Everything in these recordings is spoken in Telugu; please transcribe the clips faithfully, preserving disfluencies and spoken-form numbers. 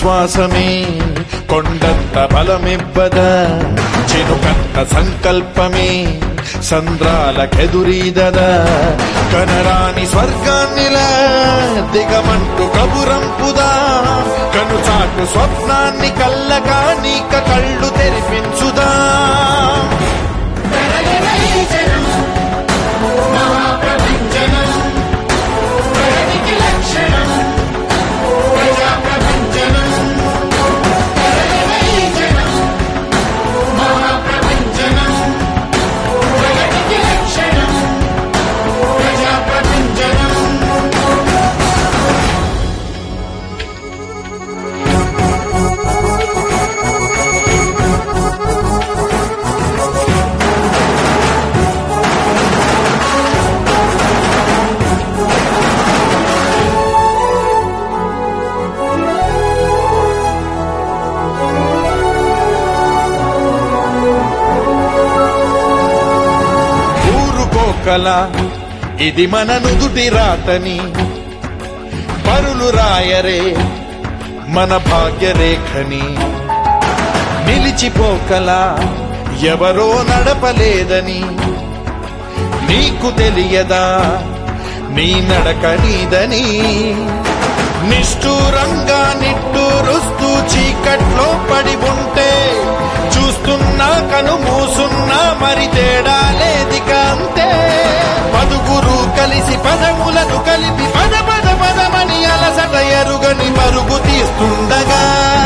విశ్వాసమే కొండంత బలమివ్వదా, చినుకంత సంకల్పమే సంద్రాలకెదురీదదా, కనరాని స్వర్గాన్నిలా దిగమంటూ కబురంపుదా, కనుచాటు స్వప్నాన్ని కల్లగా నీక కళ్ళు తెరిపించుదా. ఇది మన నుదుటి రాతని పరులు రాయరే మన భాగ్యరేఖని, నిలిచిపోకలా ఎవరో నడపలేదని నీకు తెలియదా నీ నడక నీదని. నిష్ఠూరంగా నిట్టూరుస్తూ చీకట్లో పడి ఉంటే చూస్తున్నా కను మూసున్నా మరి తేడా లేదిక అంతే. పదుగురు కలిసి పదములను కలిపి పద పద పదమని అలసట ఎరుగని పరుగు తీస్తుండగా,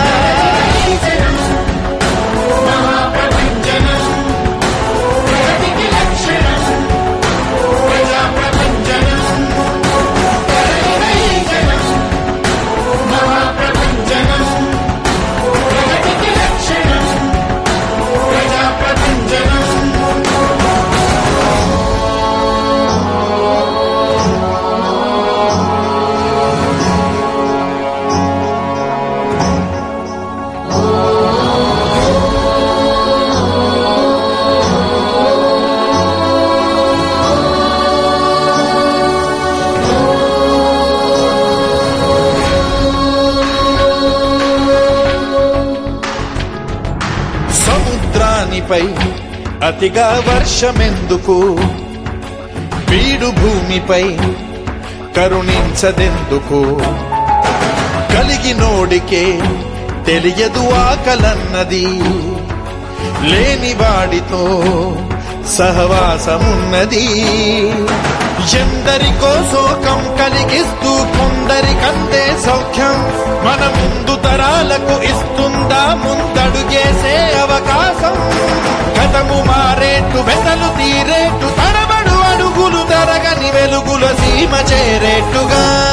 సముద్రానిపై అతిగా వర్షమెందుకు, బీడు భూమిపై కరుణించదెందుకు, కలిగినోడికే తెలియదు ఆకలన్నది, లేనివాడితో సహవాసమున్నది. ఎందరికో శోకం కలిగిస్తూ కొందరికందే సౌఖ్యం, మన ముందు తరాలకు ఇస్తుందా ముందడుగేసే అవకాశం. గతము మారేట్టు వెతలు తీరేట్టు తడబడు అడుగులు తరగని వెలుగుల సీమ చేరేట్టుగా.